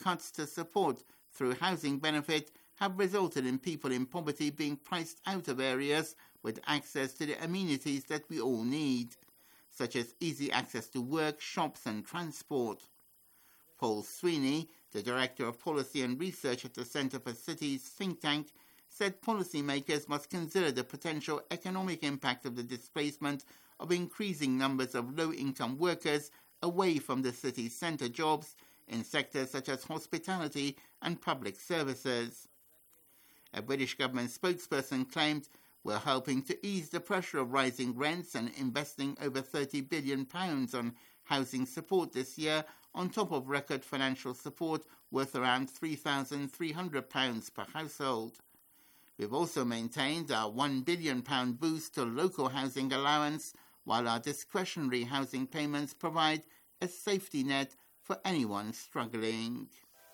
cuts to support through housing benefit have resulted in people in poverty being priced out of areas with access to the amenities that we all need, such as easy access to work, shops and transport. Paul Sweeney, the Director of Policy and Research at the Centre for Cities think tank, said policymakers must consider the potential economic impact of the displacement of increasing numbers of low-income workers away from the city's centre jobs in sectors such as hospitality and public services. A British government spokesperson claimed, "We're helping to ease the pressure of rising rents and investing over £30 billion on housing support this year, on top of record financial support worth around £3,300 per household. We've also maintained our £1 billion boost to local housing allowance, while our discretionary housing payments provide a safety net for anyone struggling."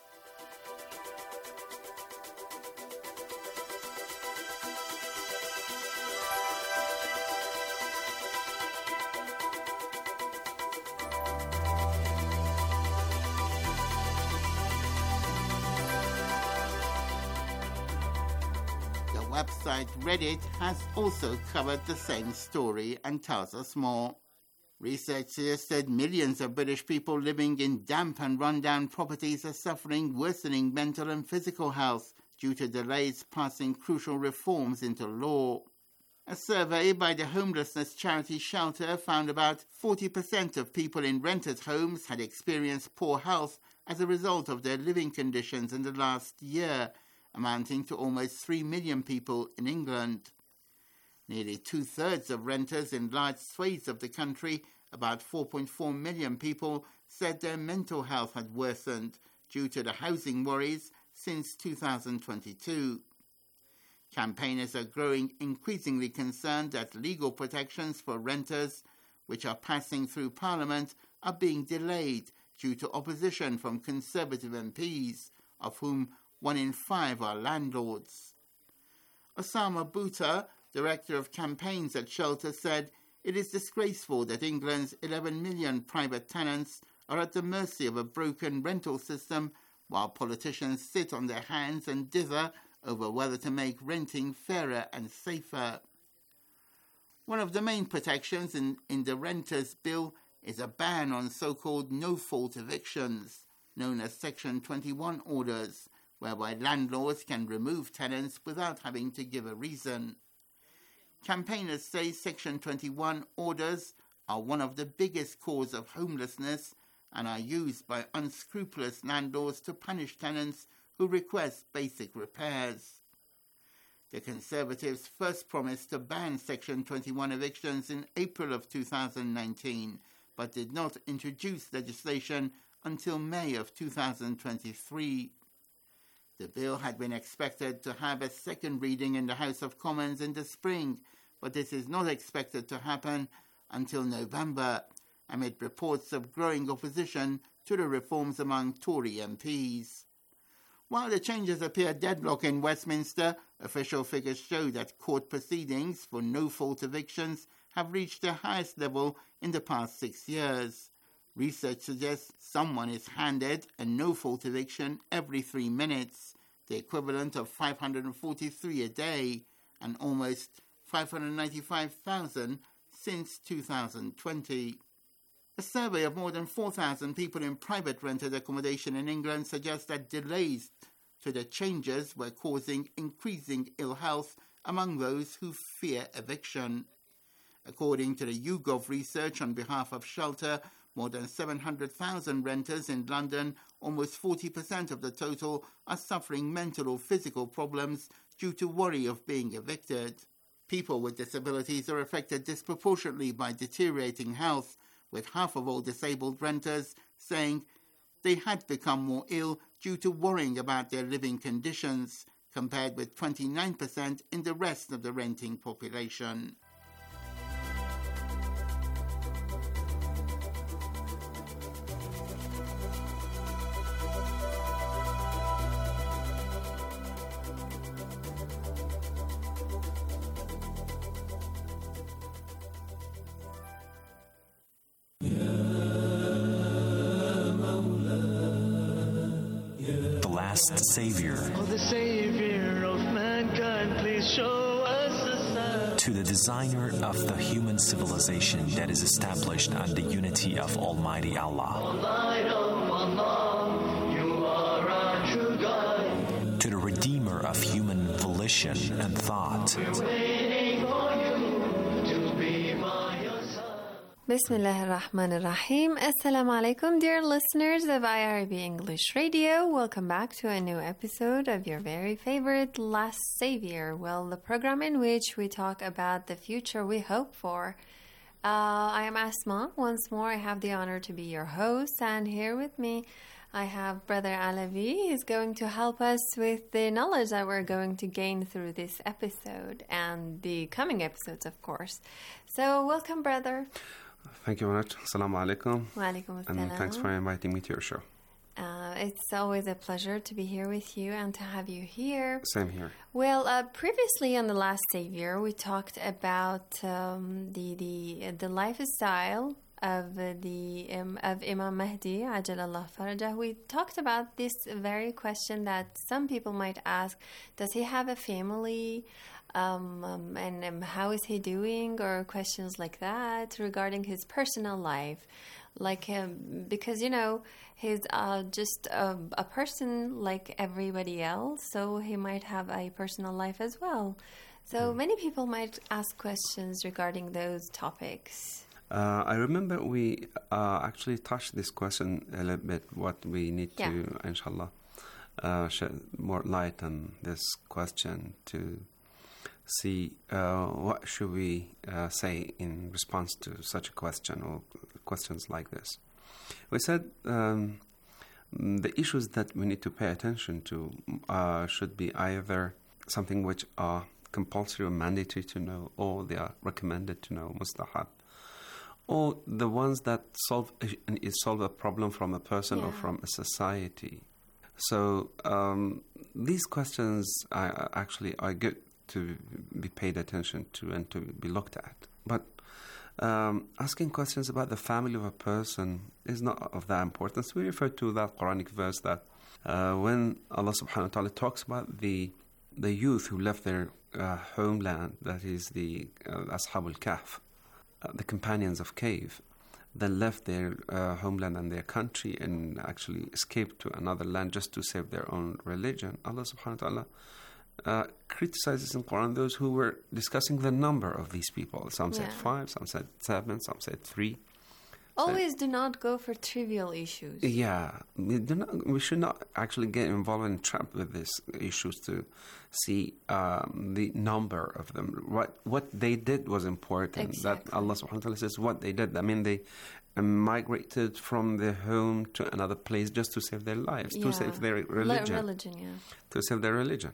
Website Reddit has also covered the same story and tells us more. Research suggested millions of British people living in damp and run-down properties are suffering worsening mental and physical health due to delays passing crucial reforms into law. A survey by the homelessness charity Shelter found about 40% of people in rented homes had experienced poor health as a result of their living conditions in the last year, amounting to almost 3 million people in England. Nearly two-thirds of renters in large swathes of the country, about 4.4 million people, said their mental health had worsened due to the housing worries since 2022. Campaigners are growing increasingly concerned that legal protections for renters, which are passing through Parliament, are being delayed due to opposition from Conservative MPs, of whom 1 in 5 are landlords. Osama Butta, Director of Campaigns at Shelter, said, "It is disgraceful that England's 11 million private tenants are at the mercy of a broken rental system, while politicians sit on their hands and dither over whether to make renting fairer and safer." One of the main protections in the Renters' Bill is a ban on so-called no-fault evictions, known as Section 21 orders, whereby landlords can remove tenants without having to give a reason. Campaigners say Section 21 orders are one of the biggest causes of homelessness and are used by unscrupulous landlords to punish tenants who request basic repairs. The Conservatives first promised to ban Section 21 evictions in April of 2019, but did not introduce legislation until May of 2023. The bill had been expected to have a second reading in the House of Commons in the spring, but this is not expected to happen until November, amid reports of growing opposition to the reforms among Tory MPs. While the changes appear deadlocked in Westminster, official figures show that court proceedings for no-fault evictions have reached their highest level in the past 6 years. Research suggests someone is handed a no-fault eviction every 3 minutes, the equivalent of 543 a day, and almost 595,000 since 2020. A survey of more than 4,000 people in private rented accommodation in England suggests that delays to the changes were causing increasing ill health among those who fear eviction. According to the YouGov research on behalf of Shelter, more than 700,000 renters in London, almost 40% of the total, are suffering mental or physical problems due to worry of being evicted. People with disabilities are affected disproportionately by deteriorating health, with half of all disabled renters saying they had become more ill due to worrying about their living conditions, compared with 29% in the rest of the renting population. last Savior. Oh, the Savior of mankind, please show us a sign. To the designer of the human civilization that is established on the unity of Almighty Allah. Light of Allah, you are our true guide. To the redeemer of human volition and thought. Waiting for you to be by your side. Bismillah ar-Rahman ar-Rahim. Assalamu alaikum, dear listeners of IRB English Radio. Welcome back to a new episode of your very favorite Last Savior. Well, the program in which we talk about the future we hope for. I am Asma. Once more, I have the honor to be your host, and here with me I have Brother Alavi. He's going to help us with the knowledge that we're going to gain through this episode and the coming episodes, of course. So, welcome, brother. Thank you very much. Assalamu alaikum. Wa alaikum assalam. And thanks for inviting me to your show. It's always a pleasure to be here with you and to have you here. Same here. Well, previously on The Last Savior, we talked about the lifestyle of Imam Mahdi, Ajalallah Farajah. We talked about this very question that some people might ask: does he have a family? And how is he doing? Or questions like that regarding his personal life. Like, because, you know, he's just a person like everybody else, so he might have a personal life as well. So many people might ask questions regarding those topics. I remember we actually touched this question a little bit, what we need to, inshallah, shed more light on this question to see what should we say in response to such a question or questions like this. We said the issues that we need to pay attention to should be either something which are compulsory or mandatory to know, or they are recommended to know, mustahab, or the ones that solve a problem from a person or from a society. So these questions actually are good to be paid attention to and to be looked at. But asking questions about the family of a person is not of that importance. We refer to that Quranic verse that when Allah subhanahu wa ta'ala talks about the youth who left their homeland, that is the Ashab al-Kahf, the companions of cave, that left their homeland and their country and actually escaped to another land just to save their own religion. Allah subhanahu wa ta'ala criticizes in Quran those who were discussing the number of these people. Some said 5, some said 7, some said 3. Always do not go for trivial issues. Yeah, we should not actually get involved and trapped with these issues to see the number of them. What they did was important. Exactly. That Allah subhanahu wa ta'ala says what they did. I mean, they migrated from their home to another place just to save their lives, to save their religion. To save their religion.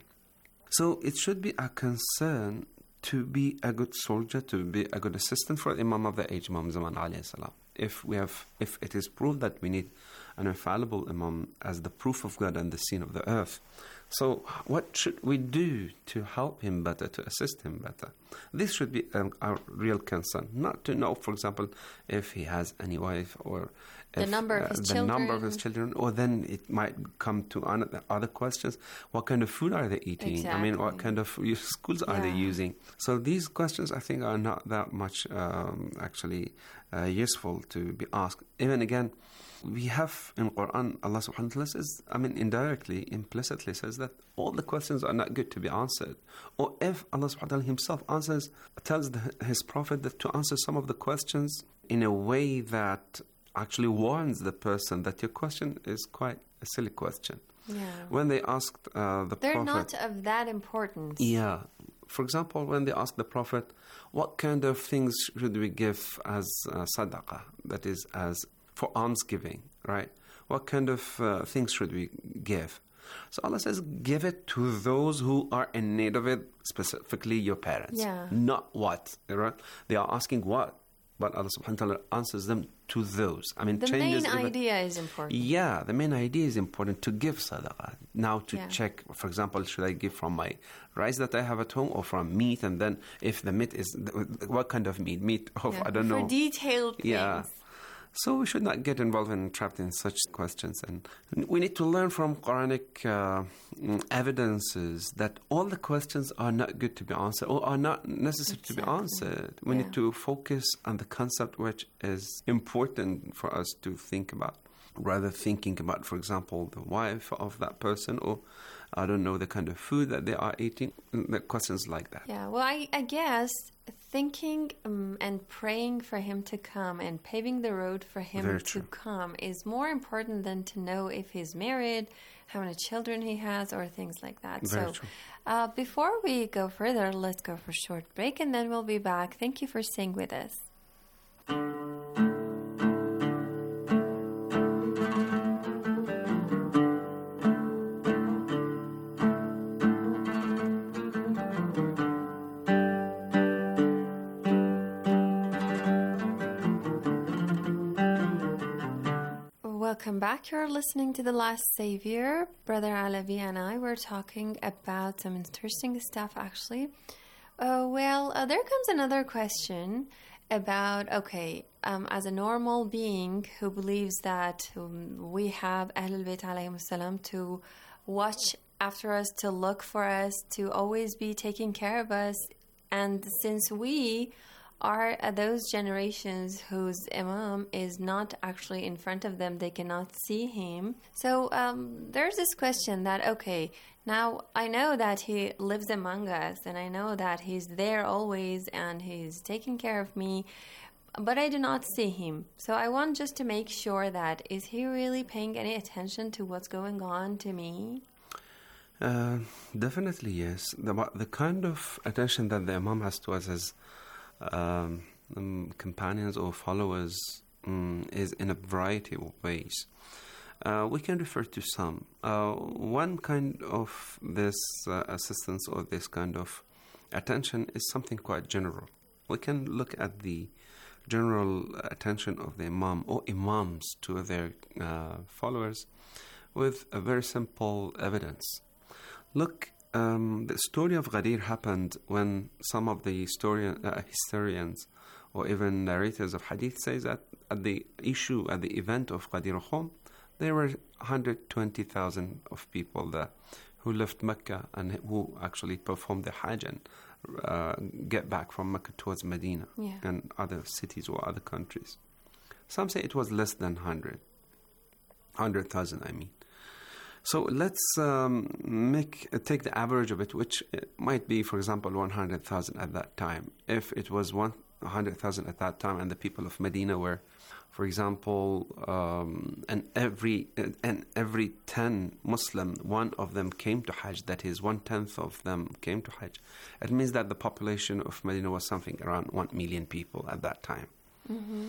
So it should be a concern to be a good soldier, to be a good assistant for the Imam of the age, Imam Zaman alayhi salam. If it is proved that we need an infallible Imam as the proof of God and the scene of the earth, so what should we do to help him better, to assist him better? This should be our real concern. Not to know, for example, if he has any wife or the number of his children, or then it might come to other questions. What kind of food are they eating? Exactly. I mean, what kind of schools are they using? So these questions, I think, are not that much actually useful to be asked. Even again, we have in Quran, Allah subhanahu wa ta'ala says, I mean, indirectly, implicitly says that all the questions are not good to be answered. Or if Allah subhanahu wa ta'ala himself tells his prophet that to answer some of the questions in a way that actually warns the person that your question is quite a silly question. Yeah. When they asked the They're Prophet... not of that importance. Yeah. For example, when they asked the Prophet, what kind of things should we give as sadaqah, that is, as for almsgiving, right? What kind of things should we give? So Allah says, give it to those who are in need of it, specifically your parents. Yeah. Not what, right? They are asking what, but Allah subhanahu wa ta'ala answers them to those. I mean, the main idea is important. Yeah, the main idea is important to give sadaqah. Now to check, for example, should I give from my rice that I have at home or from meat? And then if the meat is, what kind of meat? Meat of, I don't know. For detailed things. Yeah. So we should not get involved and trapped in such questions. And we need to learn from Quranic evidences that all the questions are not good to be answered or are not necessary to be answered. We need to focus on the concept which is important for us to think about, rather thinking about, for example, the wife of that person, or I don't know, the kind of food that they are eating, questions like that. Yeah, well, I guess thinking and praying for him to come and paving the road for him to come is more important than to know if he's married, how many children he has, or things like that. Very true. Before we go further, let's go for a short break and then we'll be back. Thank you for staying with us. Welcome back. You're listening to The Last Savior. Brother Alavi and I were talking about some interesting stuff, actually. There comes another question about, as a normal being who believes that we have Ahlul Bayt alayhim salam to watch after us, to look for us, to always be taking care of us, and since we are those generations whose imam is not actually in front of them, they cannot see him. So there's this question that, now I know that he lives among us and I know that he's there always and he's taking care of me, but I do not see him. So I want just to make sure that, is he really paying any attention to what's going on to me? Definitely yes. The kind of attention that the imam has to us as companions or followers is in a variety of ways. We can refer to some. One kind of this assistance or this kind of attention is something quite general. We can look at the general attention of the imam or imams to their followers with a very simple evidence. Look, the story of Ghadir happened when some of the historians or even narrators of hadith says that at the event of Ghadir Khum, there were 120,000 of people there who left Mecca and who actually performed the Hajj and get back from Mecca towards Medina and other cities or other countries. Some say it was less than 100,000, I mean. So let's take the average of it, which might be, for example, 100,000 at that time. If it was 100,000 at that time, and the people of Medina were, for example, and every 10 Muslim, one of them came to Hajj. That is, 1/10 of them came to Hajj. It means that the population of Medina was something around 1 million people at that time. Mm-hmm.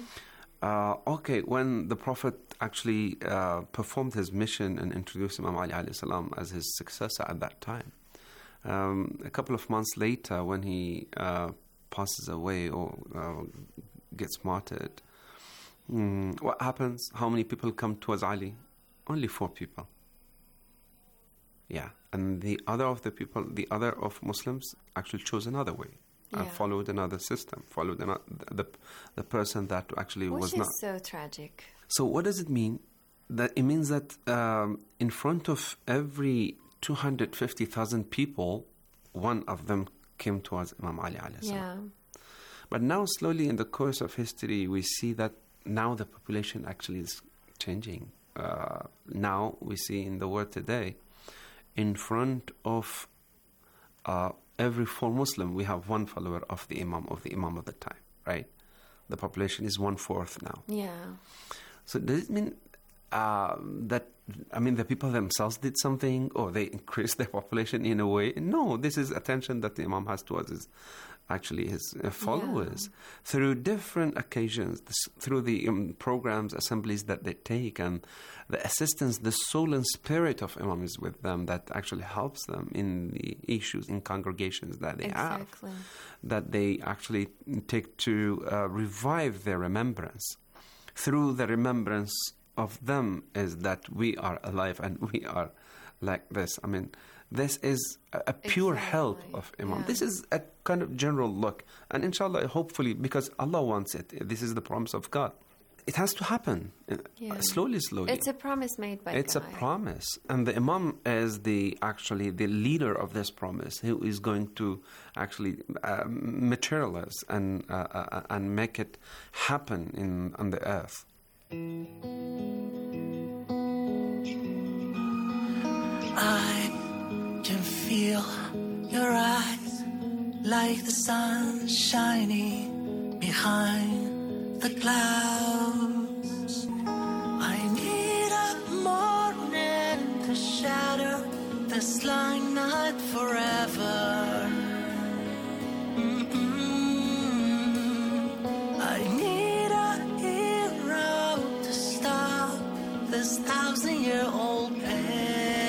When the Prophet actually performed his mission and introduced Imam Ali alayhi salam as his successor at that time, a couple of months later when he passes away or gets martyred, what happens? How many people come towards Ali? Only 4 people. Yeah, and the other of Muslims actually chose another way. Followed another system, followed the person that actually was not. Which is so tragic. So what does it mean? That it means that in front of every 250,000 people, one of them came towards Imam Ali alayhi salam. But now slowly in the course of history, we see that now the population actually is changing. Now we see in the world today, in front of every 4 Muslim, we have one follower of the Imam of the time, right? The population is 1/4 now. Yeah. So does it mean that, the people themselves did something or they increased their population in a way? No, this is attention that the Imam has towards his followers through different occasions, through the programs, assemblies that they take, and the assistance, the soul and spirit of Imam is with them that actually helps them in the issues, in congregations that they have, that they actually take to revive their remembrance. Through the remembrance of them is that we are alive and we are like this. This is a pure help of Imam. Yeah. This is a kind of general look. And inshallah, hopefully, because Allah wants it, this is the promise of God. it has to happen slowly. It's a promise made by It's God. a promise. And the Imam is actually the leader of this promise, who is going to actually materialize and make it happen on the earth. I can feel your eyes like the sun shining behind the clouds. I need a morning to shatter this long night forever. I need a hero to stop this 1,000-year-old pain.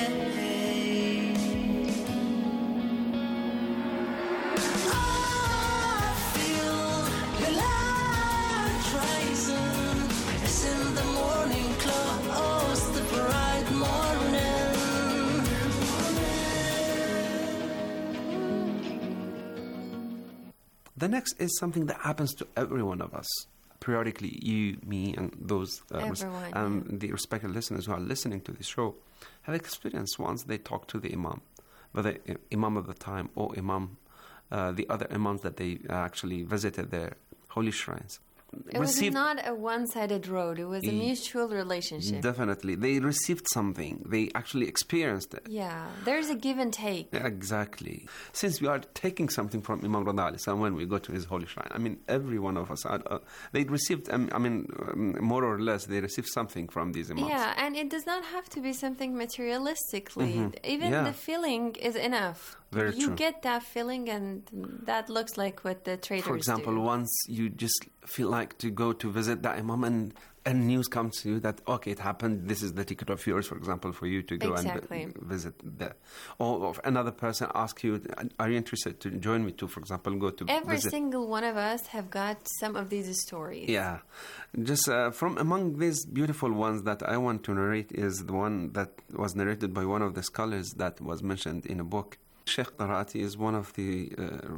The next is something that happens to every one of us. Periodically, you, me, and those the respected listeners who are listening to this show have experienced once they talk to the Imam, whether Imam of the time or Imam, the other Imams that they actually visited their holy shrines. It was not a one-sided road. It was a mutual relationship. Definitely. They received something. They actually experienced it. Yeah. There's a give and take. Yeah, exactly. Since we are taking something from Imam Rada alayhi salam when we go to his holy shrine, I mean, every one of us, they received, more or less, they received something from these Imams. Yeah, and it does not have to be something materialistically. Even the feeling is enough. Very you true. get that feeling, and that looks like what the traders do. For example, once you just feel like to go to visit that Imam and news comes to you that, okay, it happened, this is the ticket of yours, for example, for you to go and visit there. Or if another person asks you, are you interested to join me to, for example, go to Every visit? single one of us have got some of these stories. Yeah. Just from among these beautiful ones that I want to narrate is the one that was narrated by one of the scholars that was mentioned in a book. Sheikh Qaraati is one of the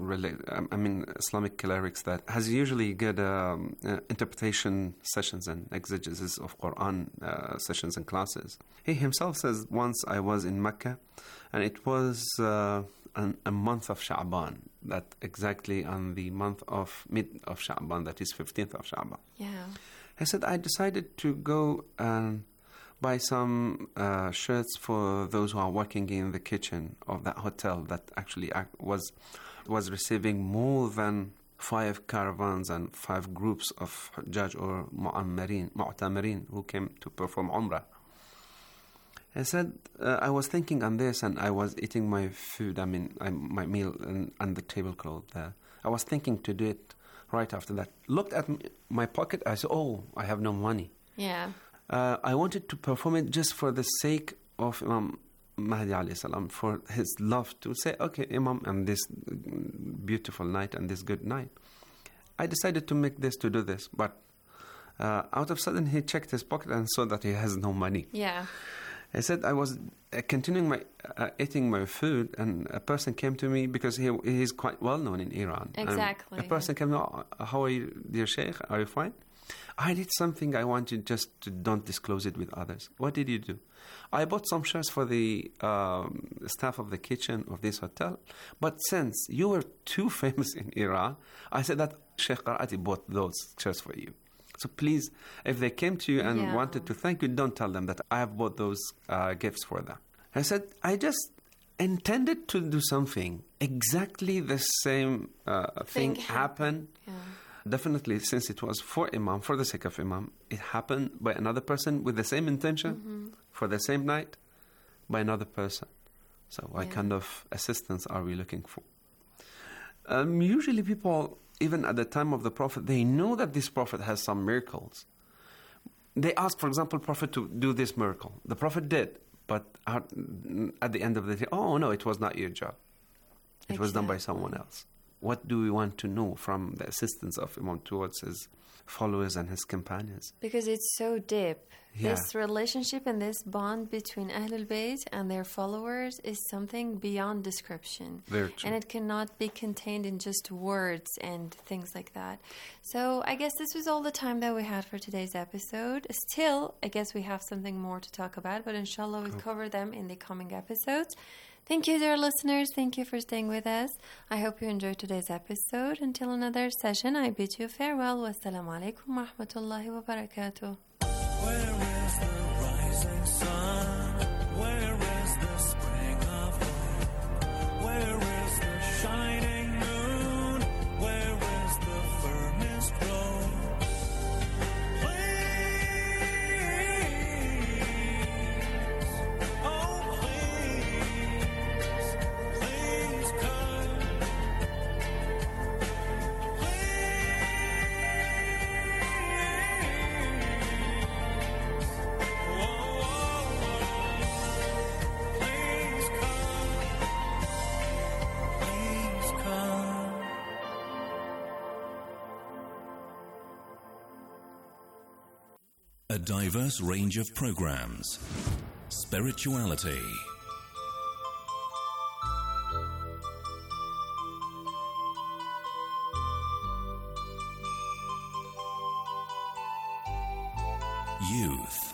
Islamic clerics that has usually good interpretation sessions and exegesis of Quran sessions and classes. He himself says, once I was in Mecca, and it was a month of Sha'ban, that exactly on the mid of Sha'ban, that is 15th of Sha'ban. Yeah. He said, I decided to go and buy some shirts for those who are working in the kitchen of that hotel that actually was receiving more than 5 caravans and 5 groups of Hujjaj or Mu'tamirin who came to perform Umrah. He said, I was thinking on this and I was eating my food, my meal on the tablecloth there. I was thinking to do it right after that. Looked at my pocket, I said, I have no money. Yeah. I wanted to perform it just for the sake of Imam Mahdi alayhi salam, for his love to say, okay, Imam, and this beautiful night and this good night. I decided to do this, but out of sudden he checked his pocket and saw that he has no money. Yeah. He said, I was continuing eating my food, and a person came to me because he is quite well known in Iran. Exactly. And a person came, how are you, dear Sheikh? Are you fine? I did something I want you just to don't disclose it with others. What did you do? I bought some shirts for the staff of the kitchen of this hotel. But since you were too famous in Iran, I said that Sheikh Qaraati bought those shirts for you. So please, if they came to you and wanted to thank you, don't tell them that I have bought those gifts for them. I said, I just intended to do something. Exactly the same thing happened. Yeah. Definitely, since it was for Imam, for the sake of Imam, it happened by another person with the same intention, for the same night, by another person. So what kind of assistance are we looking for? Usually people, even at the time of the Prophet, they know that this Prophet has some miracles. They ask, for example, Prophet to do this miracle. The Prophet did, but at the end of the day, oh no, it was not your job. It was done by someone else. what do we want to know from the assistance of Imam towards his followers and his companions? Because it's so deep. Yeah. This relationship and this bond between Ahlul Bayt and their followers is something beyond description. Very true. And it cannot be contained in just words and things like that. So I guess this was all the time that we had for today's episode. Still, I guess we have something more to talk about, but inshallah we'll cover them in the coming episodes. Thank you, dear listeners. Thank you for staying with us. I hope you enjoyed today's episode. Until another session, I bid you farewell. Wassalamu alaikum wa rahmatullahi wa barakatuh. Where is the rising sun? Where is the spring of hope? Where is the shining moon? Where is the firmest rose? Please, oh please, please come. A diverse range of programs. Spirituality. Youth.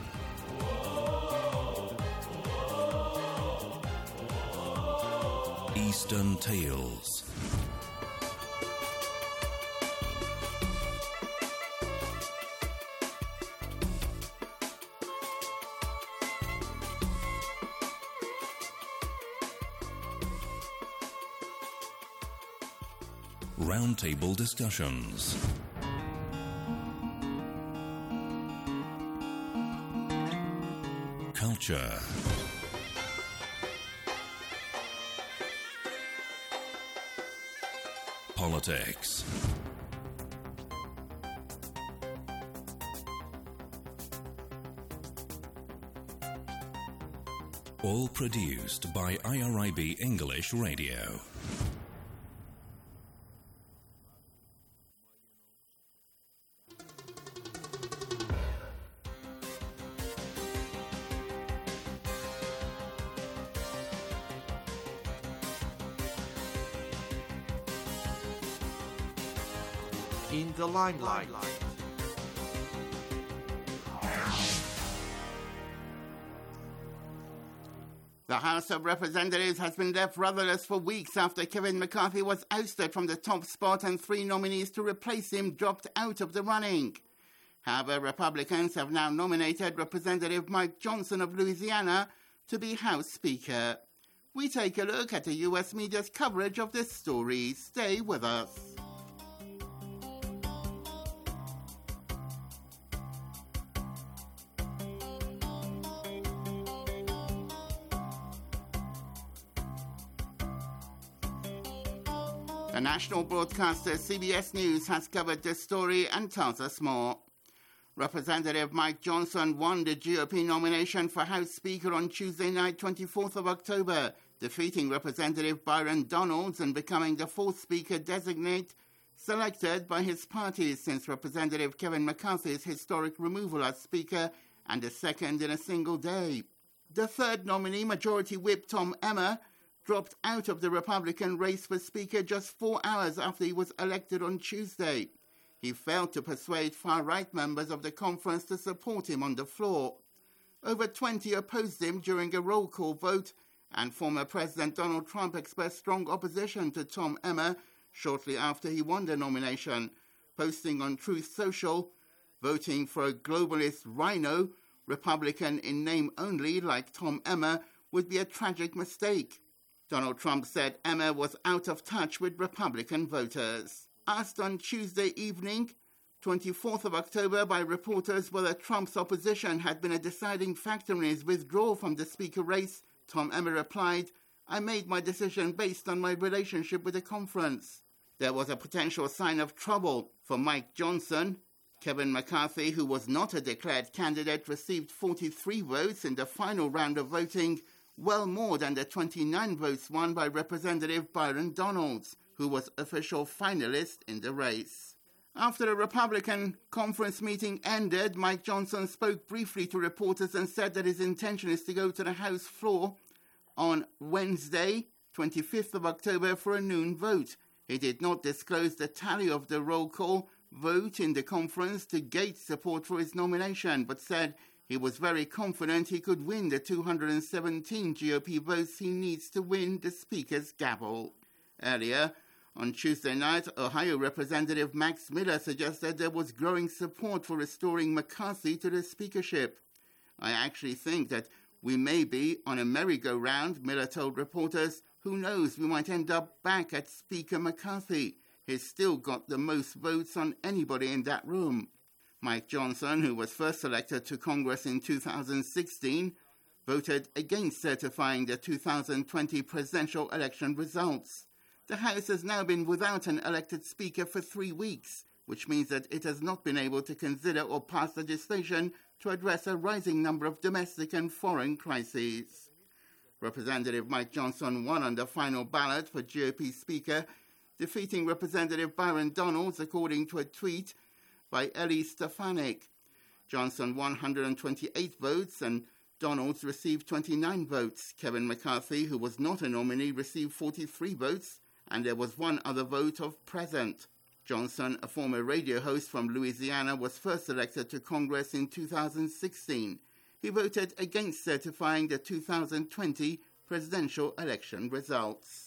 Eastern Tales. Roundtable discussions. Culture. Politics. All produced by IRIB English Radio. In the limelight. The House of Representatives has been left rudderless for weeks after Kevin McCarthy was ousted from the top spot and 3 nominees to replace him dropped out of the running. However, Republicans have now nominated Representative Mike Johnson of Louisiana to be House Speaker. We take a look at the U.S. media's coverage of this story. Stay with us. The national broadcaster CBS News has covered this story and tells us more. Representative Mike Johnson won the GOP nomination for House Speaker on Tuesday night, 24th of October, defeating Representative Byron Donalds and becoming the 4th Speaker designate selected by his party since Representative Kevin McCarthy's historic removal as Speaker and the second in a single day. The 3rd nominee, Majority Whip Tom Emmer, dropped out of the Republican race for Speaker just 4 hours after he was elected on Tuesday. He failed to persuade far-right members of the conference to support him on the floor. Over 20 opposed him during a roll call vote, and former President Donald Trump expressed strong opposition to Tom Emmer shortly after he won the nomination, posting on Truth Social, voting for a globalist rhino, Republican in name only like Tom Emmer, would be a tragic mistake. Donald Trump said Emmer was out of touch with Republican voters. Asked on Tuesday evening, 24th of October, by reporters whether Trump's opposition had been a deciding factor in his withdrawal from the Speaker race, Tom Emmer replied, "I made my decision based on my relationship with the conference." There was a potential sign of trouble for Mike Johnson. Kevin McCarthy, who was not a declared candidate, received 43 votes in the final round of voting, well more than the 29 votes won by Representative Byron Donalds, who who was official finalist in the race. After the Republican conference meeting ended, Mike Johnson spoke briefly to reporters and said that his intention is to go to the House floor on Wednesday, 25th of October, for a noon vote. He did not disclose the tally of the roll call vote in the conference to gauge support for his nomination, but said he was very confident he could win the 217 GOP votes he needs to win the Speaker's gavel. Earlier, on Tuesday night, Ohio Representative Max Miller suggested there was growing support for restoring McCarthy to the speakership. I actually think that we may be on a merry-go-round, Miller told reporters. Who knows, we might end up back at Speaker McCarthy. He's still got the most votes on anybody in that room. Mike Johnson, who was first elected to Congress in 2016, voted against certifying the 2020 presidential election results. The House has now been without an elected speaker for 3 weeks, which means that it has not been able to consider or pass legislation to address a rising number of domestic and foreign crises. Representative Mike Johnson won on the final ballot for GOP Speaker, defeating Representative Byron Donalds, according to a tweet by Ellie Stefanik. Johnson won 128 votes and Donalds received 29 votes. Kevin McCarthy, who was not a nominee, received 43 votes, and there was one other vote of present. Johnson, a former radio host from Louisiana, was first elected to Congress in 2016. He voted against certifying the 2020 presidential election results.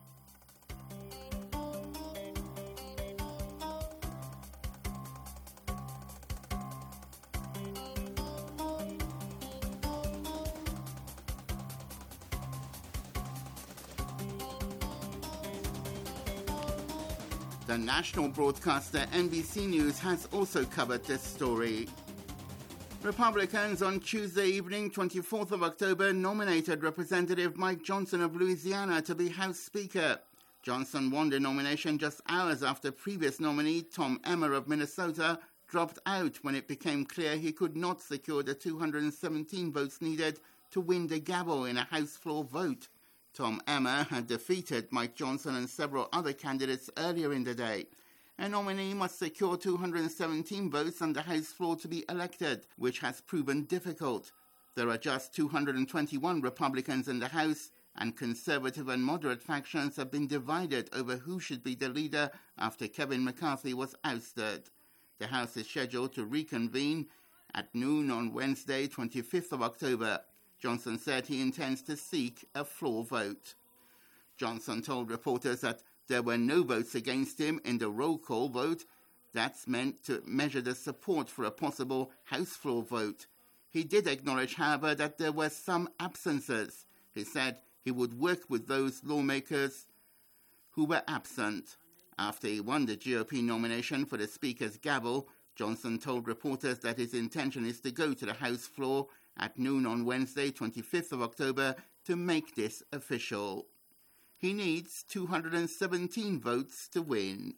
The national broadcaster NBC News has also covered this story. Republicans on Tuesday evening, 24th of October, nominated Representative Mike Johnson of Louisiana to be House Speaker. Johnson won the nomination just hours after previous nominee Tom Emmer of Minnesota dropped out when it became clear he could not secure the 217 votes needed to win the gavel in a House floor vote. Tom Emmer had defeated Mike Johnson and several other candidates earlier in the day. A nominee must secure 217 votes on the House floor to be elected, which has proven difficult. There are just 221 Republicans in the House, and conservative and moderate factions have been divided over who should be the leader after Kevin McCarthy was ousted. The House is scheduled to reconvene at noon on Wednesday, 25th of October. Johnson said he intends to seek a floor vote. Johnson told reporters that there were no votes against him in the roll call vote. That's meant to measure the support for a possible House floor vote. He did acknowledge, however, that there were some absences. He said he would work with those lawmakers who were absent. After he won the GOP nomination for the Speaker's gavel, Johnson told reporters that his intention is to go to the House floor at noon on Wednesday, 25th of October, to make this official. He needs 217 votes to win.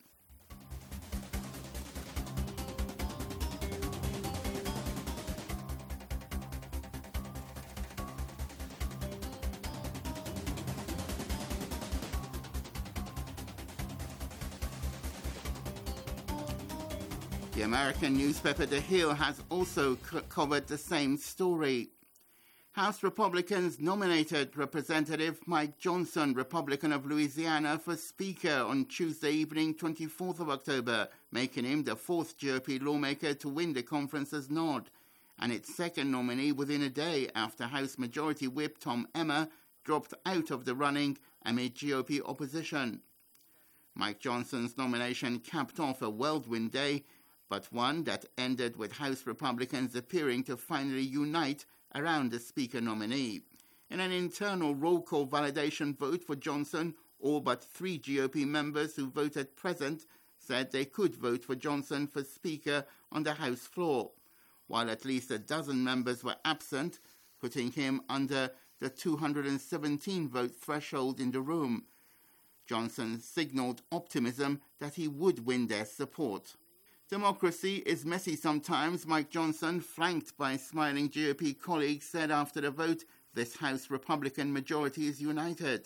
The American newspaper The Hill has also covered the same story. House Republicans nominated Representative Mike Johnson, Republican of Louisiana, for Speaker on Tuesday evening, 24th of October, making him the fourth GOP lawmaker to win the conference's nod, and its second nominee within a day after House Majority Whip Tom Emmer dropped out of the running amid GOP opposition. Mike Johnson's nomination capped off a whirlwind day, but one that ended with House Republicans appearing to finally unite around the Speaker nominee. In an internal roll call validation vote for Johnson, all but 3 GOP members who voted present said they could vote for Johnson for Speaker on the House floor, while at least a dozen members were absent, putting him under the 217 vote threshold in the room. Johnson signalled optimism that he would win their support. Democracy is messy sometimes, Mike Johnson, flanked by smiling GOP colleagues, said after the vote this House Republican majority is united.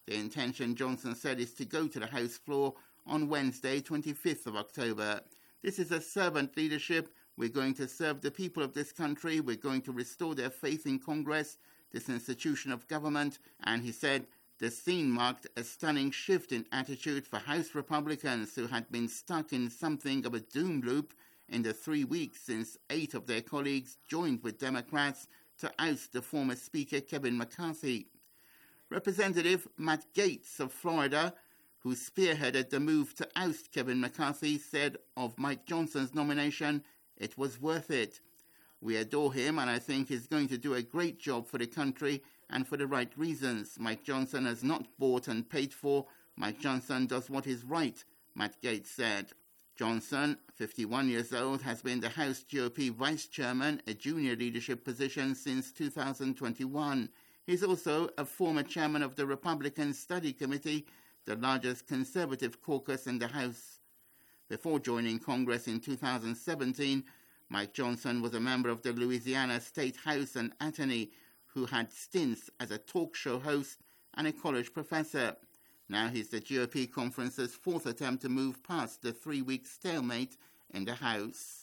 The intention, Johnson said, is to go to the House floor on Wednesday, 25th of October. This is a servant leadership. We're going to serve the people of this country. We're going to restore their faith in Congress, this institution of government. And he said the scene marked a stunning shift in attitude for House Republicans who had been stuck in something of a doom loop in the 3 weeks since 8 of their colleagues joined with Democrats to oust the former Speaker Kevin McCarthy. Representative Matt Gaetz of Florida, who spearheaded the move to oust Kevin McCarthy, said of Mike Johnson's nomination, "It was worth it. We adore him, and I think he's going to do a great job for the country and for the right reasons. Mike Johnson has not bought and paid for. Mike Johnson does what is right," Matt Gaetz said. Johnson, 51 years old, has been the House GOP vice chairman, a junior leadership position, since 2021. He's also a former chairman of the Republican Study Committee, the largest conservative caucus in the House. Before joining Congress in 2017, Mike Johnson was a member of the Louisiana State House and attorney who had stints as a talk show host and a college professor. Now he's the GOP conference's fourth attempt to move past the 3-week stalemate in the House.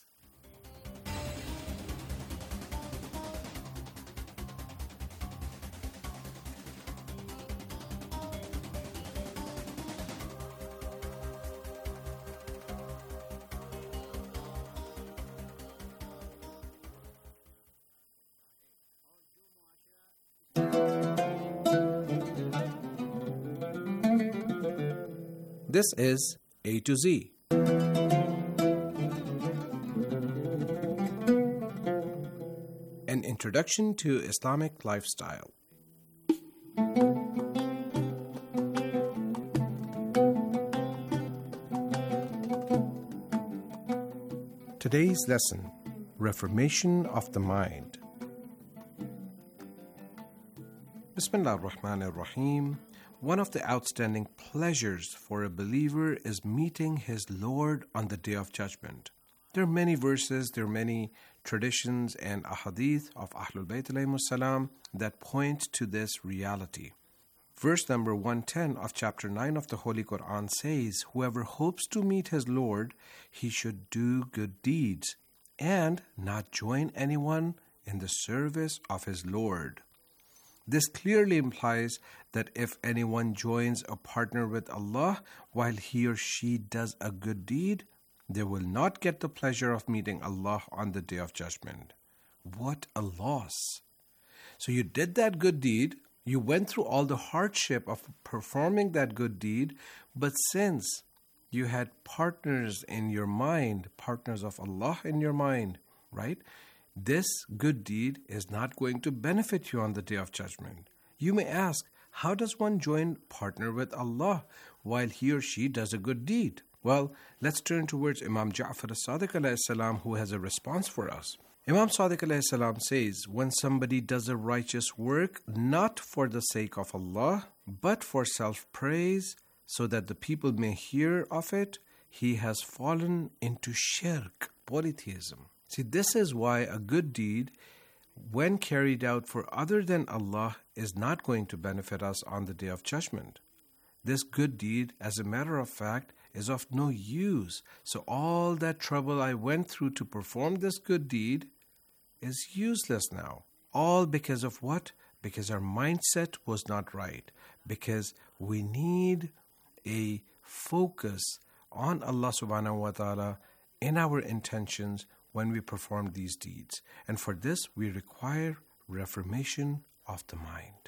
This is A to Z. An introduction to Islamic lifestyle. Today's lesson, Reformation of the Mind. Bismillah ar-Rahman ar-Rahim. One of the outstanding pleasures for a believer is meeting his Lord on the Day of Judgment. There are many verses, there are many traditions and ahadith of Ahlul Bayt alayhimus salam that point to this reality. Verse number 110 of chapter 9 of the Holy Quran says, "Whoever hopes to meet his Lord, he should do good deeds and not join anyone in the service of his Lord." This clearly implies that if anyone joins a partner with Allah while he or she does a good deed, they will not get the pleasure of meeting Allah on the Day of Judgment. What a loss! So you did that good deed, you went through all the hardship of performing that good deed, but since you had partners in your mind, partners of Allah in your mind, right? This good deed is not going to benefit you on the Day of Judgment. You may ask, how does one join partner with Allah while he or she does a good deed? Well, let's turn towards Imam Ja'far as-Sadiq alayhi salam, who has a response for us. Imam Sadiq alayhi salam says, when somebody does a righteous work not for the sake of Allah, but for self-praise, so that the people may hear of it, he has fallen into shirk, polytheism. See, this is why a good deed, when carried out for other than Allah, is not going to benefit us on the Day of Judgment. This good deed, as a matter of fact, is of no use. So all that trouble I went through to perform this good deed is useless now. All because of what? Because our mindset was not right. Because we need a focus on Allah subhanahu wa ta'ala in our intentions when we perform these deeds. And for this, we require reformation of the mind.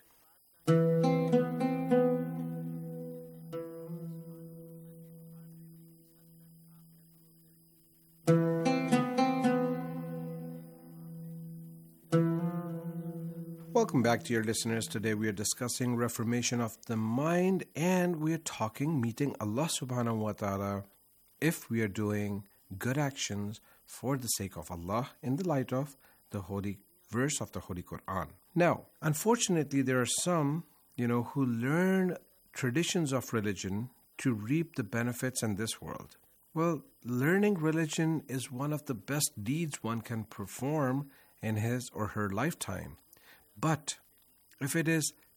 Welcome back, dear listeners. Today we are discussing reformation of the mind, and we are talking meeting Allah subhanahu wa ta'ala if we are doing good actions for the sake of Allah in the light of the holy verse of the Holy Quran. Now, unfortunately, there are some, who learn traditions of religion to reap the benefits in this world. Well, learning religion is one of the best deeds one can perform in his or her lifetime. But if it is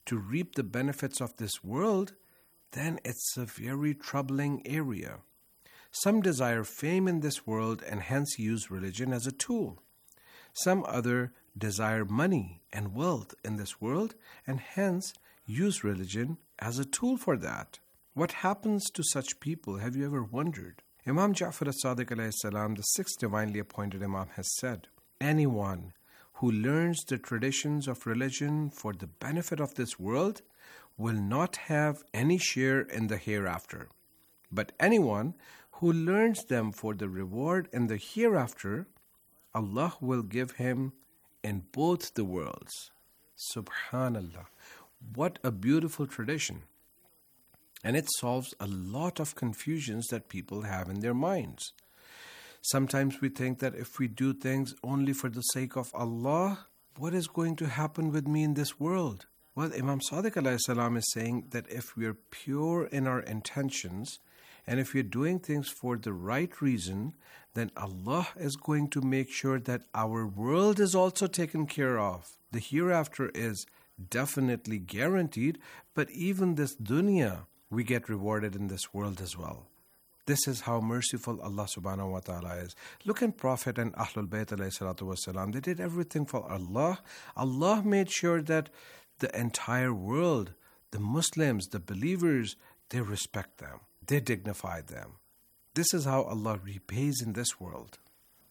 to reap the benefits of this world, then it's a very troubling area. Some desire fame in this world and hence use religion as a tool. Some other desire money and wealth in this world and hence use religion as a tool for that. What happens to such people? Have you ever wondered? Imam Ja'far as-Sadiq alayhi salam, the sixth divinely appointed Imam, has said, anyone who learns the traditions of religion for the benefit of this world will not have any share in the hereafter. But anyone who learns them for the reward in the hereafter, Allah will give him in both the worlds. Subhanallah. What a beautiful tradition. And it solves a lot of confusions that people have in their minds. Sometimes we think that if we do things only for the sake of Allah, what is going to happen with me in this world? Well, Imam Sadiq alayhi salam is saying that if we are pure in our intentions, and if we're doing things for the right reason, then Allah is going to make sure that our world is also taken care of. The hereafter is definitely guaranteed, but even this dunya, we get rewarded in this world as well. This is how merciful Allah subhanahu wa ta'ala is. Look at Prophet and Ahlul Bayt alayhi salatu wasalam. They did everything for Allah. Allah made sure that the entire world, the Muslims, the believers, they respect them. They dignify them. This is how Allah repays in this world.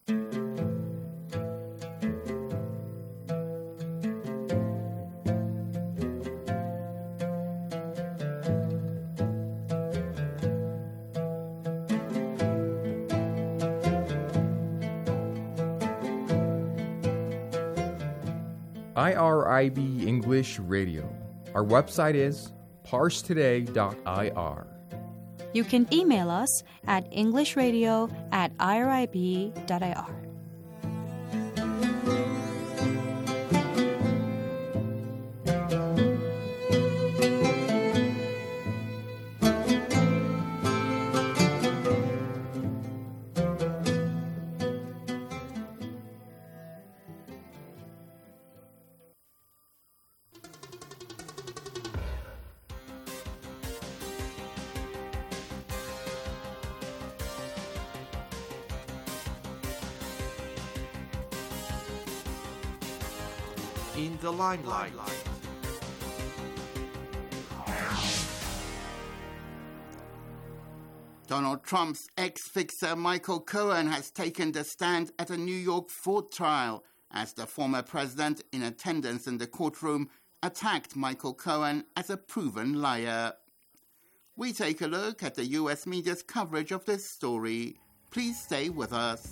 IRIB English Radio. Our website is parstoday.ir. You can email us at englishradio@irib.ir. In the limelight. Donald Trump's ex-fixer Michael Cohen has taken the stand at a New York Ford trial as the former president, in attendance in the courtroom, attacked Michael Cohen as a proven liar. We take a look at the U.S. media's coverage of this story. Please stay with us.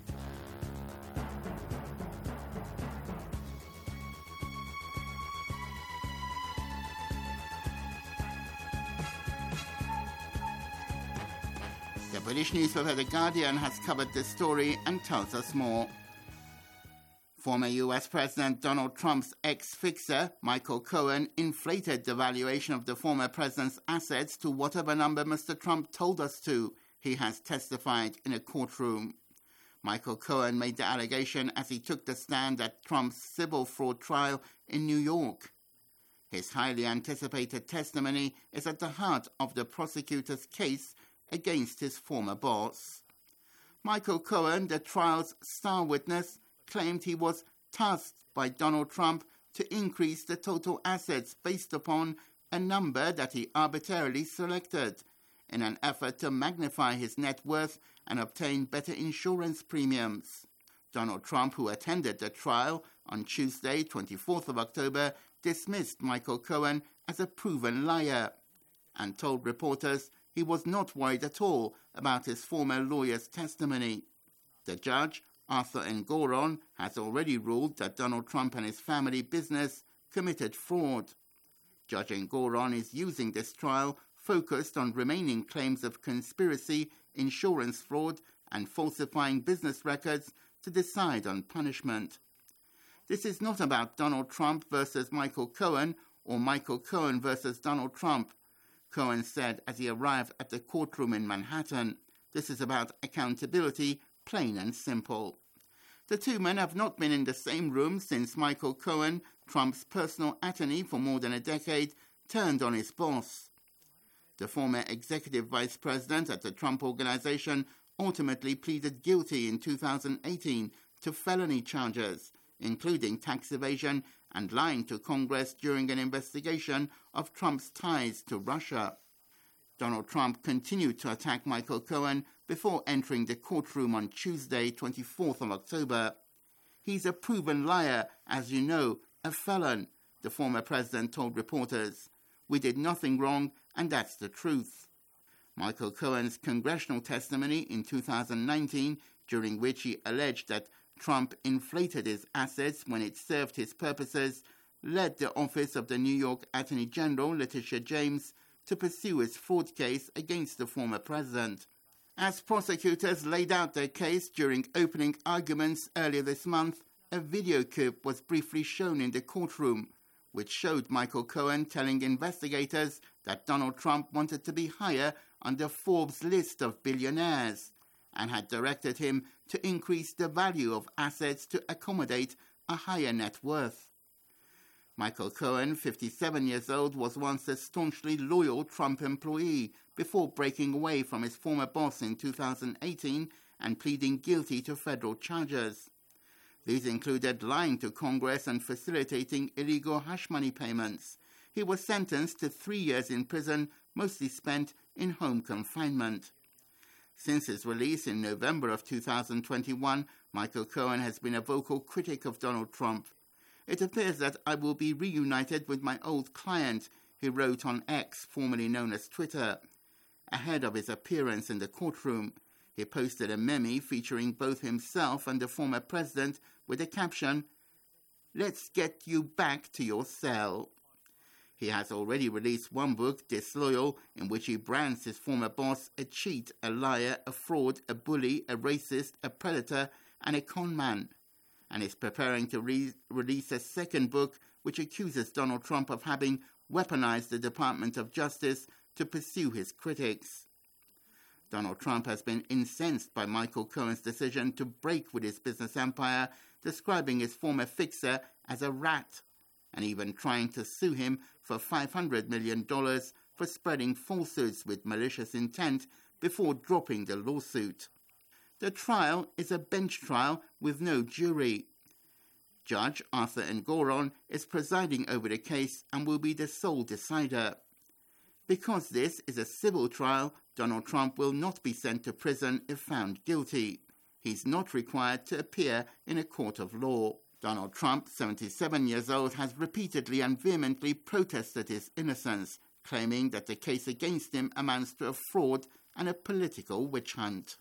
The British newspaper The Guardian has covered this story and tells us more. Former US President Donald Trump's ex-fixer, Michael Cohen, inflated the valuation of the former president's assets to whatever number Mr. Trump told us to, he has testified in a courtroom. Michael Cohen made the allegation as he took the stand at Trump's civil fraud trial in New York. His highly anticipated testimony is at the heart of the prosecutor's case against his former boss. Michael Cohen, the trial's star witness, claimed he was tasked by Donald Trump to increase the total assets based upon a number that he arbitrarily selected in an effort to magnify his net worth and obtain better insurance premiums. Donald Trump, who attended the trial on Tuesday, 24th of October, dismissed Michael Cohen as a proven liar and told reporters he was not worried at all about his former lawyer's testimony. The judge, Arthur Engoron, has already ruled that Donald Trump and his family business committed fraud. Judge Engoron is using this trial focused on remaining claims of conspiracy, insurance fraud, and falsifying business records to decide on punishment. This is not about Donald Trump versus Michael Cohen or Michael Cohen versus Donald Trump, Cohen said as he arrived at the courtroom in Manhattan. This is about accountability, plain and simple. The two men have not been in the same room since Michael Cohen, Trump's personal attorney for more than a decade, turned on his boss. The former executive vice president at the Trump Organization ultimately pleaded guilty in 2018 to felony charges, including tax evasion and lying to Congress during an investigation of Trump's ties to Russia. Donald Trump continued to attack Michael Cohen before entering the courtroom on Tuesday, 24th of October. He's a proven liar, as you know, a felon, the former president told reporters. We did nothing wrong, and that's the truth. Michael Cohen's congressional testimony in 2019, during which he alleged that Trump inflated his assets when it served his purposes, led the office of the New York Attorney General, Letitia James, to pursue his fraud case against the former president. As prosecutors laid out their case during opening arguments earlier this month, a video clip was briefly shown in the courtroom, which showed Michael Cohen telling investigators that Donald Trump wanted to be higher on the Forbes list of billionaires and had directed him to increase the value of assets to accommodate a higher net worth. Michael Cohen, 57 years old, was once a staunchly loyal Trump employee before breaking away from his former boss in 2018 and pleading guilty to federal charges. These included lying to Congress and facilitating illegal hush money payments. He was sentenced to 3 years in prison, mostly spent in home confinement. Since his release in November of 2021, Michael Cohen has been a vocal critic of Donald Trump. It appears that I will be reunited with my old client, he wrote on X, formerly known as Twitter. Ahead of his appearance in the courtroom, he posted a meme featuring both himself and the former president with the caption, "Let's get you back to your cell." He has already released one book, Disloyal, in which he brands his former boss a cheat, a liar, a fraud, a bully, a racist, a predator, and a con man, and is preparing to release a second book which accuses Donald Trump of having weaponized the Department of Justice to pursue his critics. Donald Trump has been incensed by Michael Cohen's decision to break with his business empire, describing his former fixer as a rat, and even trying to sue him for $500 million for spreading falsehoods with malicious intent before dropping the lawsuit. The trial is a bench trial with no jury. Judge Arthur Engoron is presiding over the case and will be the sole decider. Because this is a civil trial, Donald Trump will not be sent to prison if found guilty. He's not required to appear in a court of law. Donald Trump, 77 years old, has repeatedly and vehemently protested his innocence, claiming that the case against him amounts to a fraud and a political witch hunt.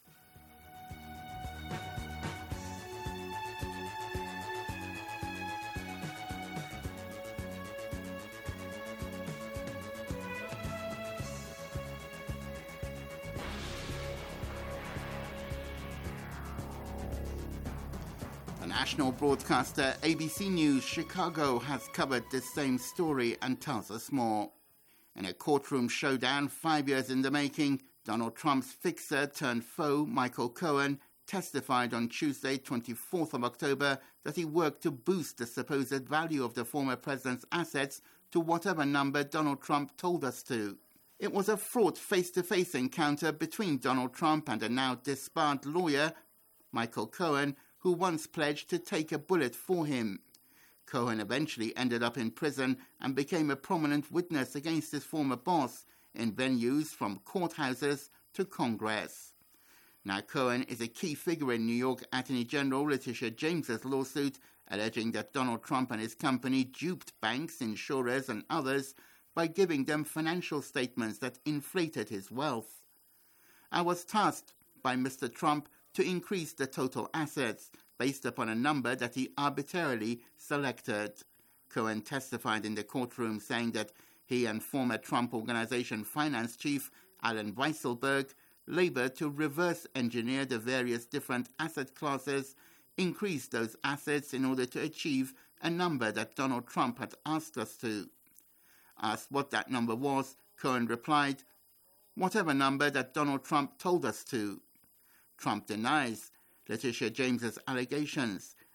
National broadcaster ABC News Chicago has covered this same story and tells us more. In a courtroom showdown 5 years in the making, Donald Trump's fixer turned foe, Michael Cohen, testified on Tuesday, 24th of October, that he worked to boost the supposed value of the former president's assets to whatever number Donald Trump told us to. It was a fraught face-to-face encounter between Donald Trump and a now disbarred lawyer, Michael Cohen, who once pledged to take a bullet for him. Cohen eventually ended up in prison and became a prominent witness against his former boss in venues from courthouses to Congress. Now Cohen is a key figure in New York Attorney General Letitia James's lawsuit, alleging that Donald Trump and his company duped banks, insurers, and others by giving them financial statements that inflated his wealth. I was tasked by Mr. Trump to increase the total assets based upon a number that he arbitrarily selected. Cohen testified in the courtroom, saying that he and former Trump Organization finance chief Alan Weisselberg labored to reverse engineer the various different asset classes, increase those assets in order to achieve a number that Donald Trump had asked us to. Asked what that number was, Cohen replied, "Whatever number that Donald Trump told us to." Trump denies Letitia James's allegations,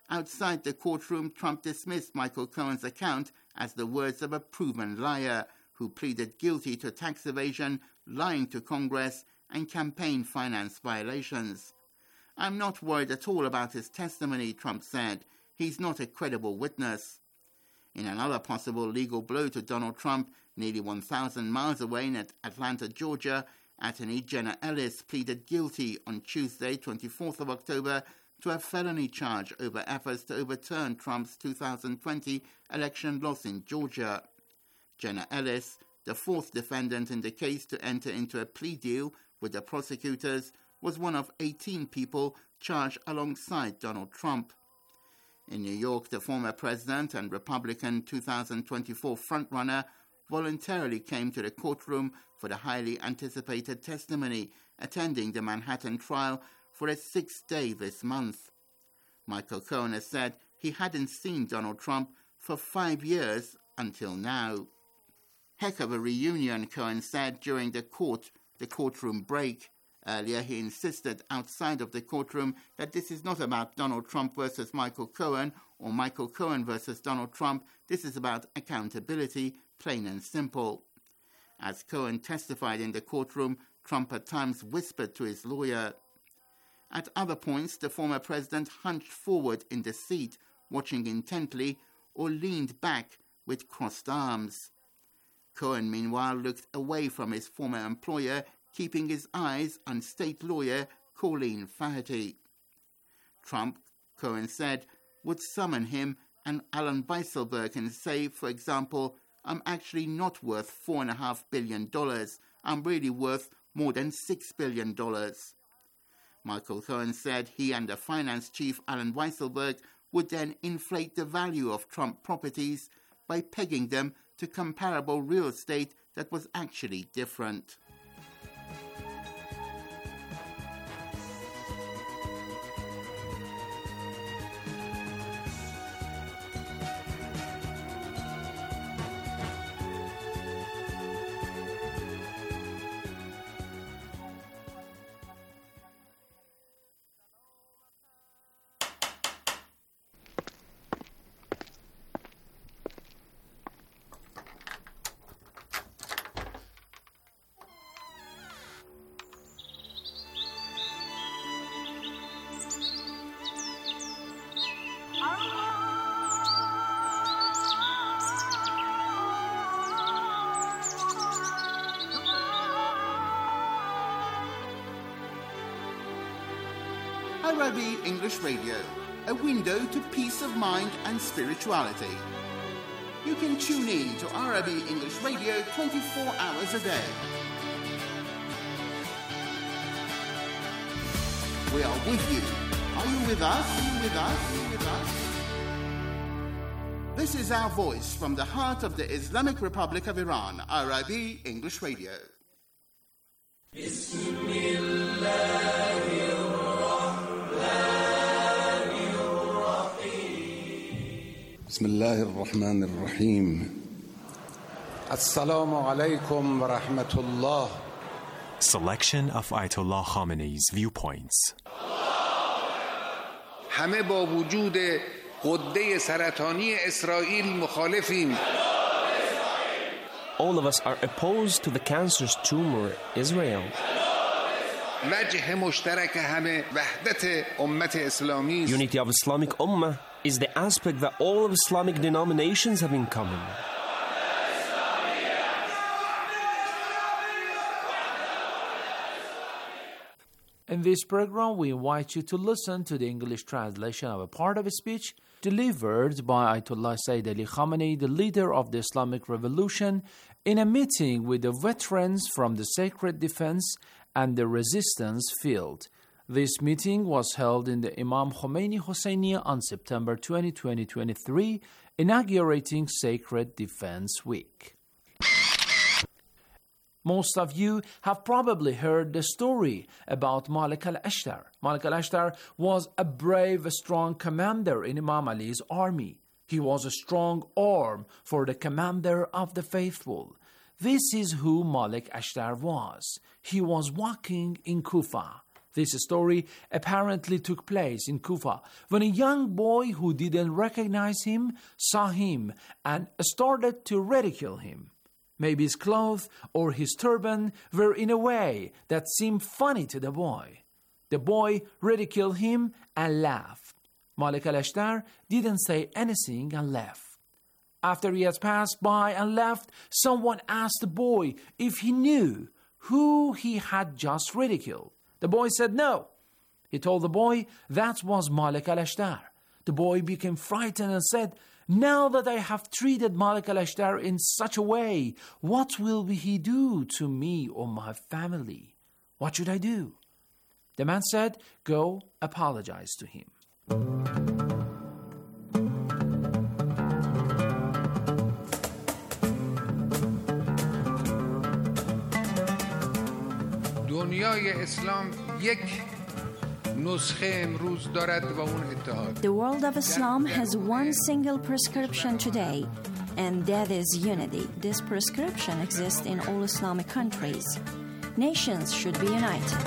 Outside the courtroom, Trump dismissed Michael Cohen's account as the words of a proven liar who pleaded guilty to tax evasion, lying to Congress, and campaign finance violations. "I'm not worried at all about his testimony," Trump said. "He's not a credible witness." In another possible legal blow to Donald Trump, nearly 1,000 miles away in Atlanta, Georgia, Attorney Jenna Ellis pleaded guilty on Tuesday, 24th of October, to a felony charge over efforts to overturn Trump's 2020 election loss in Georgia. Jenna Ellis, the fourth defendant in the case to enter into a plea deal with the prosecutors, was one of 18 people charged alongside Donald Trump. In New York, the former president and Republican 2024 frontrunner voluntarily came to the courtroom for the highly anticipated testimony, attending the Manhattan trial for a 6th day this month. Michael Cohen has said he hadn't seen Donald Trump for 5 years until now. "Heck of a reunion," Cohen said during the courtroom break. Earlier, he insisted outside of the courtroom that this is not about Donald Trump versus Michael Cohen or Michael Cohen versus Donald Trump. This is about accountability, plain and simple. As Cohen testified in the courtroom, Trump at times whispered to his lawyer. At other points, the former president hunched forward in the seat, watching intently, or leaned back with crossed arms. Cohen, meanwhile, looked away from his former employer, keeping his eyes on state lawyer Colleen Faherty. Trump, Cohen said, would summon him and Alan Weisselberg and say, for example, "I'm actually not worth $4.5 billion. I'm really worth more than $6 billion. Michael Cohen said he and the finance chief, Alan Weisselberg, would then inflate the value of Trump properties by pegging them to comparable real estate that was actually different. Arabi English Radio, a window to peace of mind and spirituality. You can tune in to Arabi English Radio 24 hours a day. We are with you. Are you with us? Are you with us? Are you with us? This is our voice from the heart of the Islamic Republic of Iran, Arabi English Radio. بسم الله الرحمن الرحيم السلام عليكم ورحمة الله. Selection of Ayatollah Khamenei's viewpoints. همه با وجود غده سرطانی اسرائیل مخالفیم. All of us are opposed to the cancerous tumor, Israel. وجه مشترک همه وحدت امت اسلامی. Unity of Islamic Ummah is the aspect that all of Islamic denominations have in common. In this program, we invite you to listen to the English translation of a part of a speech delivered by Ayatollah Sayyid Ali Khamenei, the leader of the Islamic Revolution, in a meeting with the veterans from the Sacred Defense and the Resistance Field. This meeting was held in the Imam Khomeini Hosseiniya on September 20, 2023, inaugurating Sacred Defense Week. Most of you have probably heard the story about Malik al-Ashtar. Malik al-Ashtar was a brave, strong commander in Imam Ali's army. He was a strong arm for the commander of the faithful. This is who Malik Ashtar was. He was walking in Kufa. This story apparently took place in Kufa when a young boy who didn't recognize him saw him and started to ridicule him. Maybe his clothes or his turban were in a way that seemed funny to the boy. The boy ridiculed him and laughed. Malik al-Ashtar didn't say anything and left. After he had passed by and left, someone asked the boy if he knew who he had just ridiculed. The boy said no. He told the boy that was Malik al-Ashtar. The boy became frightened and said, "Now that I have treated Malik al-Ashtar in such a way, what will he do to me or my family? What should I do?" The man said, "Go apologize to him." دنیای اسلام یک نسخه امروز دارد و اون اتحاد. The world of Islam has one single prescription today, and that is unity. This prescription exists in all Islamic countries. Nations should be united.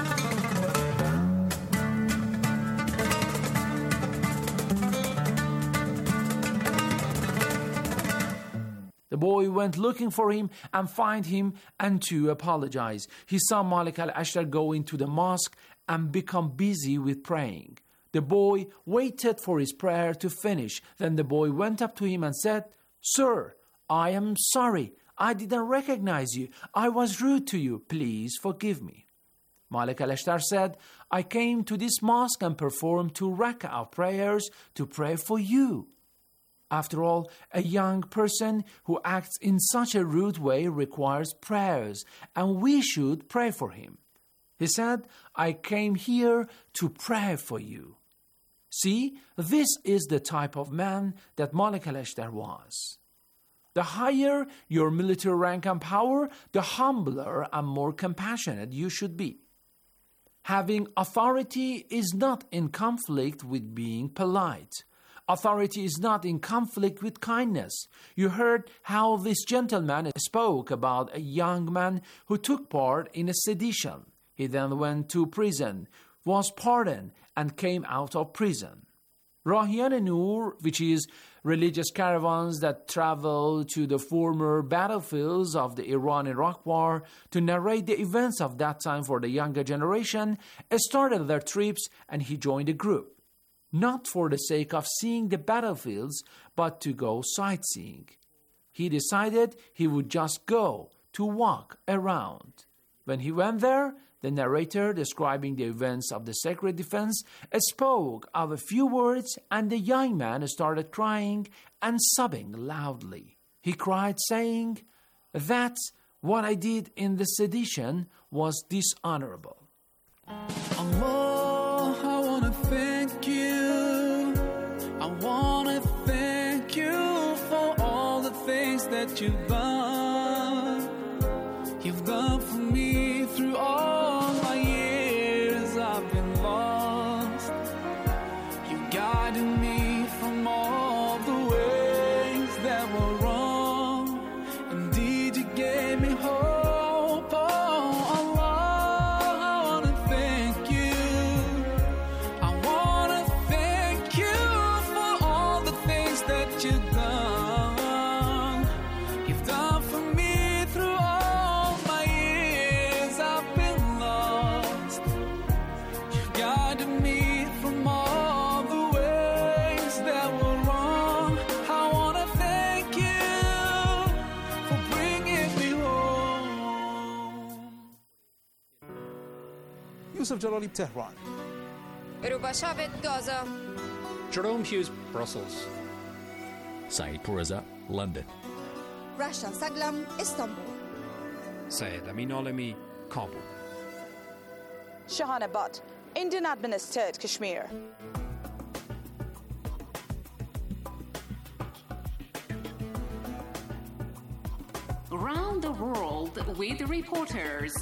The boy went looking for him and found him and to apologize. He saw Malik al-Ashtar go into the mosque and become busy with praying. The boy waited for his prayer to finish. Then the boy went up to him and said, "Sir, I am sorry. I didn't recognize you. I was rude to you. Please forgive me." Malik al-Ashtar said, "I came to this mosque and performed 2 rak'ah prayers to pray for you." After all, a young person who acts in such a rude way requires prayers, and we should pray for him. He said, "I came here to pray for you." See, this is the type of man that Malik al-Ashtar was. The higher your military rank and power, the humbler and more compassionate you should be. Having authority is not in conflict with being polite. Authority is not in conflict with kindness. You heard how this gentleman spoke about a young man who took part in a sedition. He then went to prison, was pardoned, and came out of prison. Rahiyan-e-Nur, which is religious caravans that travel to the former battlefields of the Iran-Iraq War to narrate the events of that time for the younger generation, started their trips, and he joined the group. Not for the sake of seeing the battlefields, but to go sightseeing. He decided he would just go to walk around. When he went there, the narrator describing the events of the Sacred Defense spoke of a few words, and the young man started crying and sobbing loudly. He cried, saying that what I did in the sedition was dishonorable. Allah, I want to thank you. I want to thank you for all the things that you've done. You've done for me through all my years I've been lost. You guided me from all the ways that were wrong. Indeed, you gave me hope. Oh, Allah, I want to thank you. I want to thank you for all the things that you've done. You've done for me through all my years I've been lost. You've guided me from all the ways that were wrong. I want to thank you for bringing me home. Yusuf Jalali, Tehran. Rubashavet, Gaza. Jerome Hughes, Brussels. Saeed Pourreza, London. Rasha Saglam, Istanbul. Syed Amin Alami, Kabul. Shahana Butt, Indian administered Kashmir. Around the world with reporters.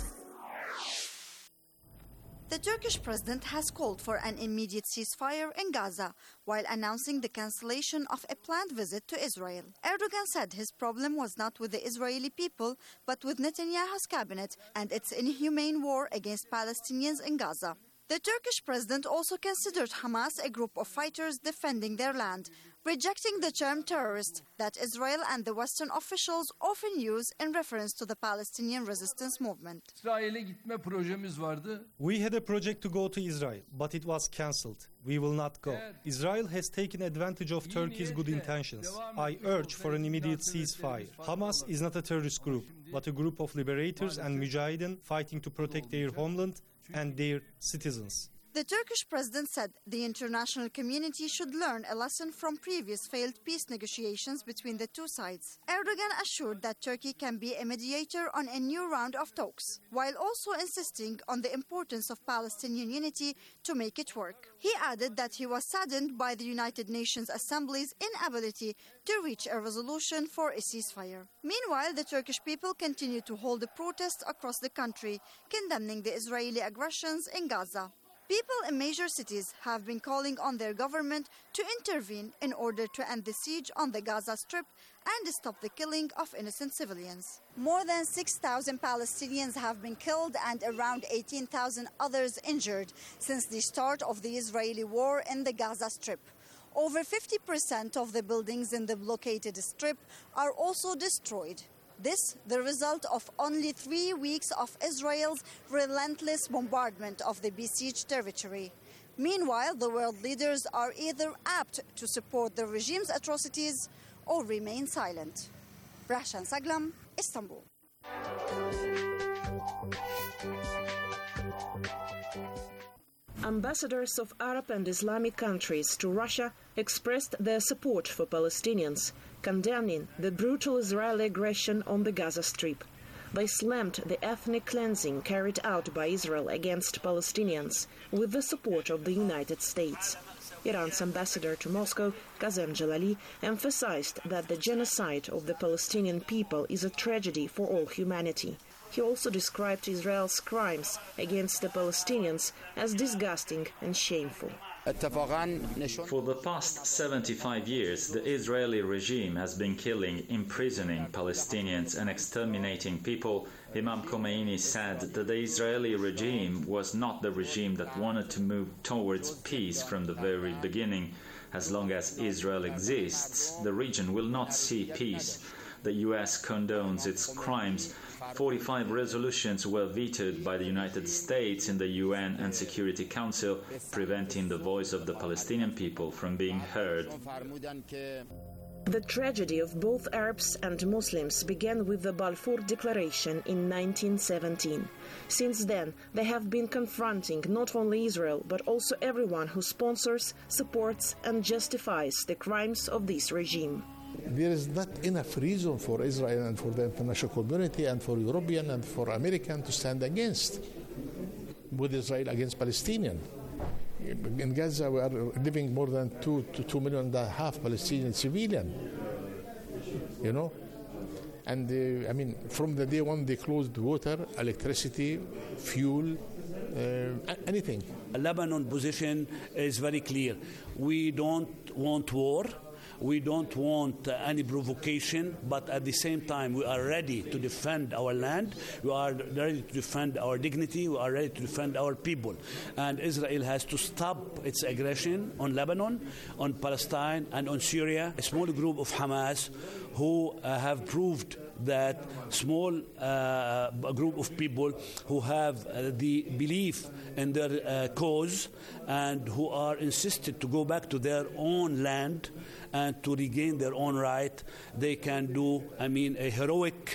The Turkish president has called for an immediate ceasefire in Gaza while announcing the cancellation of a planned visit to Israel. Erdogan said his problem was not with the Israeli people, but with Netanyahu's cabinet and its inhumane war against Palestinians in Gaza. The Turkish president also considered Hamas a group of fighters defending their land, rejecting the term terrorist that Israel and the Western officials often use in reference to the Palestinian resistance movement. We had a project to go to Israel, but it was cancelled. We will not go. Israel has taken advantage of Turkey's good intentions. I urge for an immediate ceasefire. Hamas is not a terrorist group, but a group of liberators and mujahideen fighting to protect their homeland and their citizens. The Turkish president said the international community should learn a lesson from previous failed peace negotiations between the two sides. Erdogan assured that Turkey can be a mediator on a new round of talks, while also insisting on the importance of Palestinian unity to make it work. He added that he was saddened by the United Nations Assembly's inability to reach a resolution for a ceasefire. Meanwhile, the Turkish people continue to hold a protest across the country, condemning the Israeli aggressions in Gaza. People in major cities have been calling on their government to intervene in order to end the siege on the Gaza Strip and stop the killing of innocent civilians. More than 6,000 Palestinians have been killed and around 18,000 others injured since the start of the Israeli war in the Gaza Strip. Over 50% of the buildings in the blockaded strip are also destroyed. This, the result of only 3 weeks of Israel's relentless bombardment of the besieged territory. Meanwhile, the world leaders are either apt to support the regime's atrocities or remain silent. Rahshan Saglam, Istanbul. Ambassadors of Arab and Islamic countries to Russia expressed their support for Palestinians, condemning the brutal Israeli aggression on the Gaza Strip. They slammed the ethnic cleansing carried out by Israel against Palestinians with the support of the United States. Iran's ambassador to Moscow, Qasem Jalali, emphasized that the genocide of the Palestinian people is a tragedy for all humanity. He also described Israel's crimes against the Palestinians as disgusting and shameful. For the past 75 years, the Israeli regime has been killing, imprisoning Palestinians and exterminating people. Imam Khomeini said that the Israeli regime was not the regime that wanted to move towards peace from the very beginning. As long as Israel exists, the region will not see peace. The US condones its crimes. 45 resolutions were vetoed by the United States in the UN and Security Council, preventing the voice of the Palestinian people from being heard. The tragedy of both Arabs and Muslims began with the Balfour Declaration in 1917. Since then, they have been confronting not only Israel, but also everyone who sponsors, supports, and justifies the crimes of this regime. There is not enough reason for Israel and for the international community and for European and for American to stand against with Israel against Palestinian. In Gaza, we are living more than 2.5 million Palestinian civilian, you know. And I mean, from the day one, they closed water, electricity, fuel, anything. Lebanon position is very clear. We don't want war. We don't want any provocation, but at the same time, we are ready to defend our land. We are ready to defend our dignity. We are ready to defend our people. And Israel has to stop its aggression on Lebanon, on Palestine, and on Syria. A small group of Hamas who have proved that small group of people who have the belief in their cause and who are insisted to go back to their own land and to regain their own right, they can do, a heroic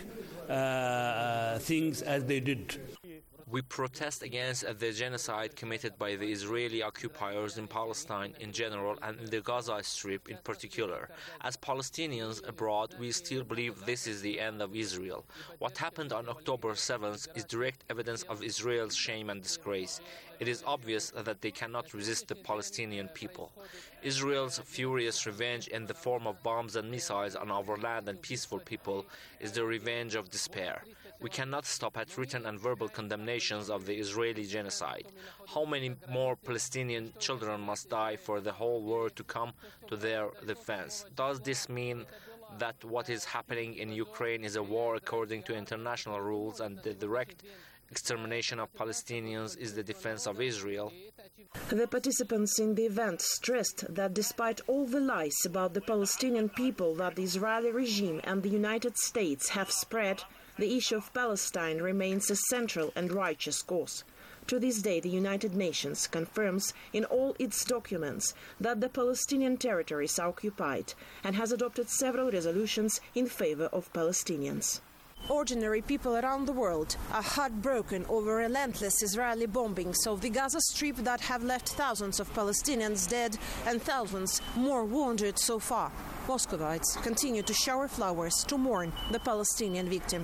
things as they did. We protest against the genocide committed by the Israeli occupiers in Palestine in general and in the Gaza Strip in particular. As Palestinians abroad, we still believe this is the end of Israel. What happened on October 7th is direct evidence of Israel's shame and disgrace. It is obvious that they cannot resist the Palestinian people. Israel's furious revenge in the form of bombs and missiles on our land and peaceful people is the revenge of despair. We cannot stop at written and verbal condemnations of the Israeli genocide. How many more Palestinian children must die for the whole world to come to their defense? Does this mean that what is happening in Ukraine is a war according to international rules and the direct Extermination of Palestinians is the defense of Israel. The participants in the event stressed that despite all the lies about the Palestinian people that the Israeli regime and the United States have spread, the issue of Palestine remains a central and righteous cause. To this day, the United Nations confirms in all its documents that the Palestinian territories are occupied and has adopted several resolutions in favor of Palestinians. Ordinary people around the world are heartbroken over relentless Israeli bombings of the Gaza Strip that have left thousands of Palestinians dead and thousands more wounded so far. Muscovites continue to shower flowers to mourn the Palestinian victims.